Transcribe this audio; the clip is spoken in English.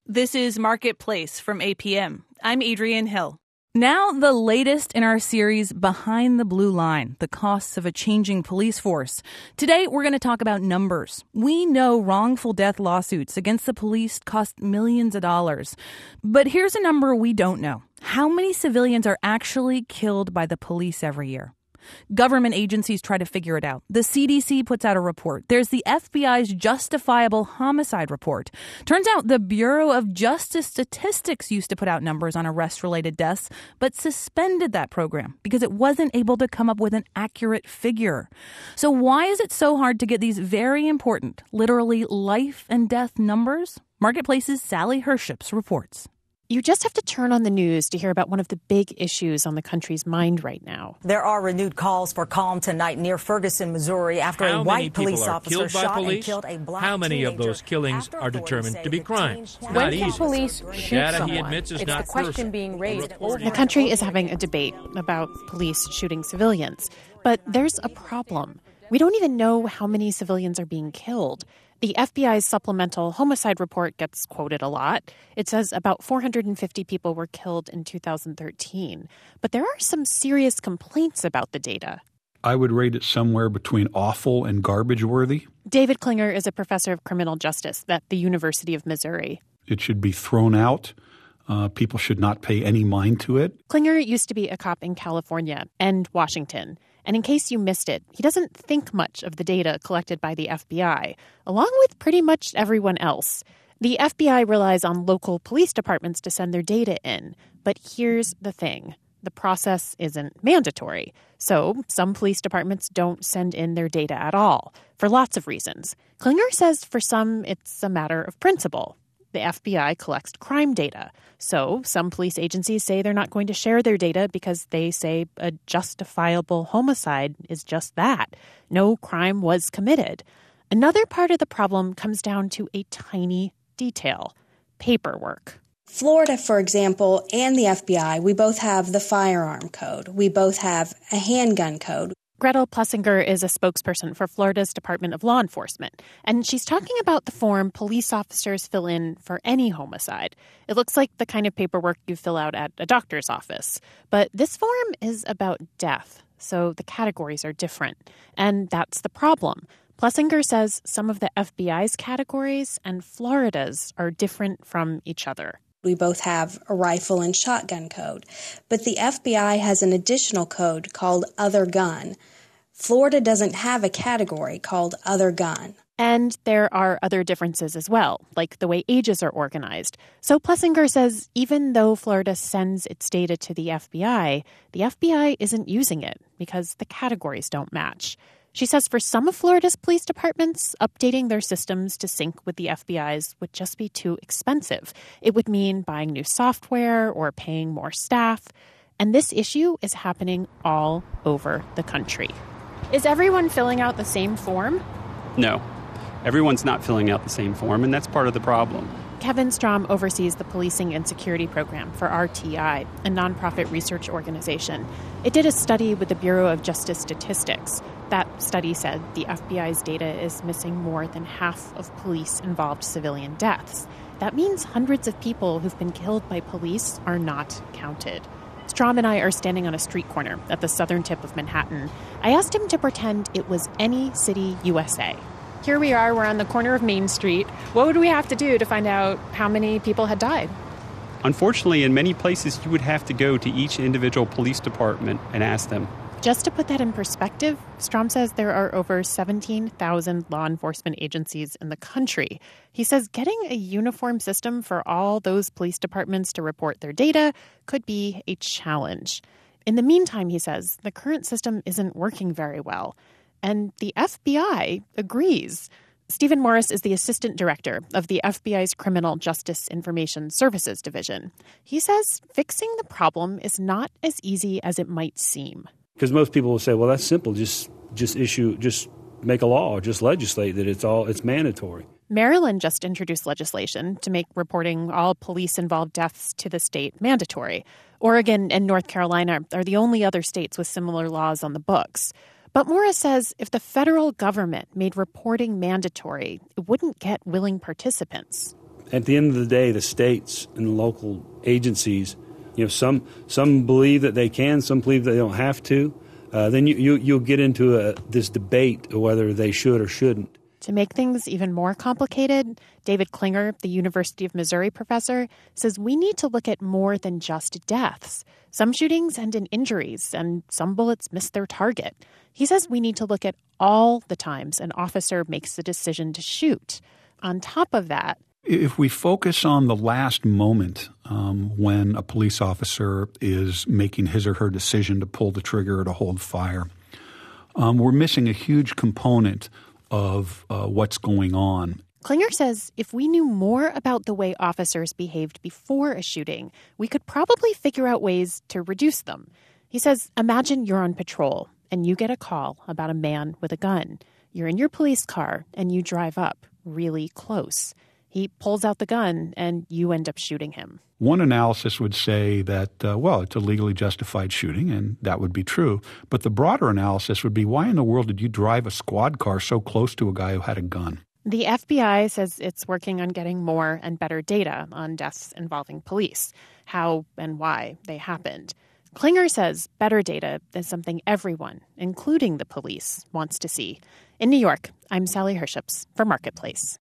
This is Marketplace from APM. I'm Adrienne Hill. Now, the latest in our series, Behind the Blue Line, the costs of a changing police force. Today, we're going to talk about numbers. We know wrongful death lawsuits against the police cost millions of dollars. But here's a number we don't know. How many civilians are actually killed by the police every year? Government agencies try to figure it out. The CDC puts out a report. There's the FBI's Justifiable Homicide Report. Turns out the Bureau of Justice Statistics used to put out numbers on arrest-related deaths, but suspended that program because it wasn't able to come up with an accurate figure. So why is it so hard to get these very important, literally life and death numbers? Marketplace's Sally Herships reports. You just have to turn on the news to hear about one of the big issues on the country's mind right now. There are renewed calls for calm tonight near Ferguson, Missouri, after a white police officer shot and killed a black teenager. How many of those killings are determined to be crimes? When can police shoot someone? It's the question being raised. The country is having a debate about police shooting civilians. But there's a problem. We don't even know how many civilians are being killed. The FBI's supplemental homicide report gets quoted a lot. It says about 450 people were killed in 2013. But there are some serious complaints about the data. I would rate it somewhere between awful and garbage-worthy. David Klinger is a professor of criminal justice at the University of Missouri. It should be thrown out. People should not pay any mind to it. Klinger used to be a cop in California and Washington. And in case you missed it, he doesn't think much of the data collected by the FBI, along with pretty much everyone else. The FBI relies on local police departments to send their data in. But here's the thing. The process isn't mandatory. So some police departments don't send in their data at all, for lots of reasons. Klinger says for some, it's a matter of principle. The FBI collects crime data. So some police agencies say they're not going to share their data because they say a justifiable homicide is just that. No crime was committed. Another part of the problem comes down to a tiny detail: paperwork. Florida, for example, and the FBI, we both have the firearm code. We both have a handgun code. Gretel Plessinger is a spokesperson for Florida's Department of Law Enforcement, and she's talking about the form police officers fill in for any homicide. It looks like the kind of paperwork you fill out at a doctor's office. But this form is about death, so the categories are different. And that's the problem. Plessinger says some of the FBI's categories and Florida's are different from each other. We both have a rifle and shotgun code. But the FBI has an additional code called Other Gun. Florida doesn't have a category called Other Gun. And there are other differences as well, like the way ages are organized. So Plessinger says even though Florida sends its data to the FBI isn't using it because the categories don't match. She says for some of Florida's police departments, updating their systems to sync with the FBI's would just be too expensive. It would mean buying new software or paying more staff. And this issue is happening all over the country. Is everyone filling out the same form? No. Everyone's not filling out the same form, and that's part of the problem. Kevin Strom oversees the Policing and Security Program for RTI, a nonprofit research organization. It did a study with the Bureau of Justice Statistics. That study said the FBI's data is missing more than half of police-involved civilian deaths. That means hundreds of people who've been killed by police are not counted. Strom and I are standing on a street corner at the southern tip of Manhattan. I asked him to pretend it was any city USA. Here we are, we're on the corner of Main Street. What would we have to do to find out how many people had died? Unfortunately, in many places, you would have to go to each individual police department and ask them. Just to put that in perspective, Strom says there are over 17,000 law enforcement agencies in the country. He says getting a uniform system for all those police departments to report their data could be a challenge. In the meantime, he says, the current system isn't working very well. And the FBI agrees. Stephen Morris is the assistant director of the FBI's Criminal Justice Information Services Division. He says fixing the problem is not as easy as it might seem. Because most people will say, well, that's simple. Just make a law, just legislate that it's mandatory. Maryland just introduced legislation to make reporting all police-involved deaths to the state mandatory. Oregon and North Carolina are the only other states with similar laws on the books. But Morris says if the federal government made reporting mandatory, it wouldn't get willing participants. At the end of the day, the states and the local agencies, some believe that they can, some believe they don't have to. Then you'll get into this debate of whether they should or shouldn't. To make things even more complicated, David Klinger, the University of Missouri professor, says we need to look at more than just deaths. Some shootings end in injuries, and some bullets miss their target. He says we need to look at all the times an officer makes the decision to shoot. On top of that, if we focus on the last moment when a police officer is making his or her decision to pull the trigger or to hold fire, we're missing a huge component of what's going on. Klinger says if we knew more about the way officers behaved before a shooting, we could probably figure out ways to reduce them. He says, imagine you're on patrol and you get a call about a man with a gun. You're in your police car and you drive up really close. He pulls out the gun and you end up shooting him. One analysis would say that, it's a legally justified shooting, and that would be true. But the broader analysis would be, why in the world did you drive a squad car so close to a guy who had a gun? The FBI says it's working on getting more and better data on deaths involving police, how and why they happened. Klinger says better data is something everyone, including the police, wants to see. In New York, I'm Sally Herships for Marketplace.